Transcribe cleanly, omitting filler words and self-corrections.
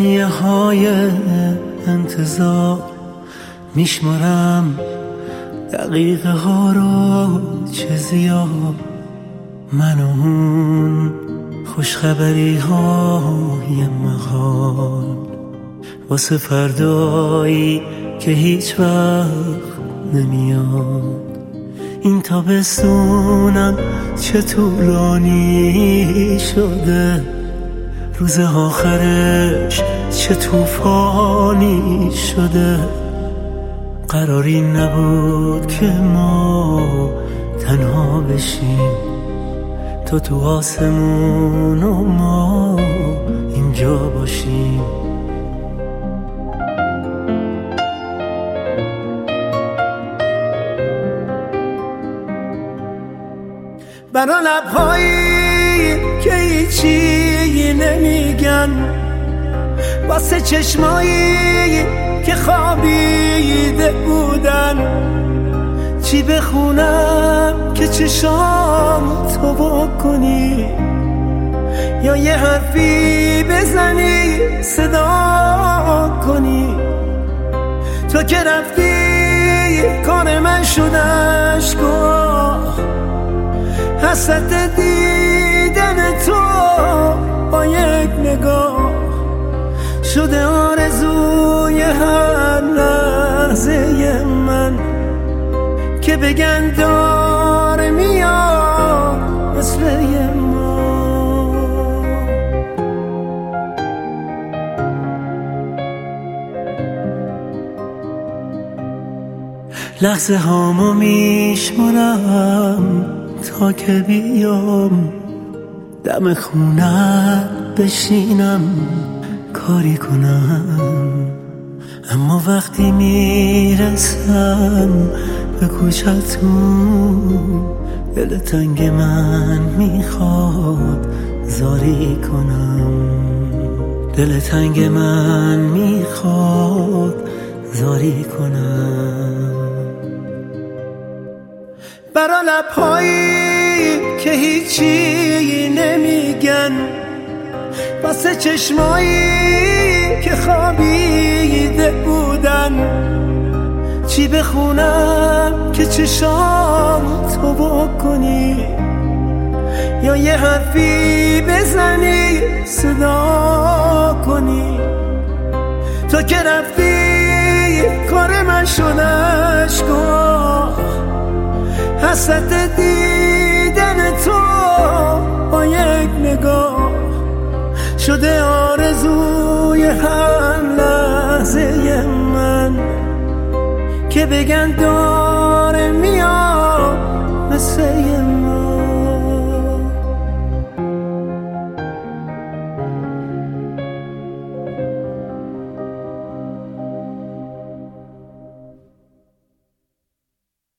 ثانیه های انتظار میشمارم دقیقه ها رو چه زیاد، من و اون خوشخبری های محال واسه فردایی که هیچ وقت نمیاد. این تابستونم چه طولانی شده، روز آخرش چه طوفانی شده. قراری نبود که ما تنها بشیم، تو آسمون و ما اینجا باشیم. برا لبهایی که هیچی نمیگن، واسه چشمایی که خوابیده بودن، چی بخونم که چشام تو بکنی، یا یه حرفی بزنی صدا کنی. تو که رفتی کار من شد اشک‌ها، حسرت دیدن تو با یک نگاه شده آرزوی هر لحظه من، که بگن داره میاد مثل ما. لحظه هامو میشمارم تا که بیام دم خونت بشینم کاری کنم، اما وقتی میرسم به کوچتون دل تنگ من میخواد زاری کنم، دل تنگ من میخواد زاری کنم. برا لبهایی که هیچی نمیگن، واسه چشمایی که خوابیده بودن، چی بخونم که چشام تو بکنی، یا یه حرفی بزنی صدا کنی. تو که رفتی کار من شد اشک‌ها، حسرت دیدن تو با یک نگاه شده آرزوی هر لحظه من، که بگن داره میاد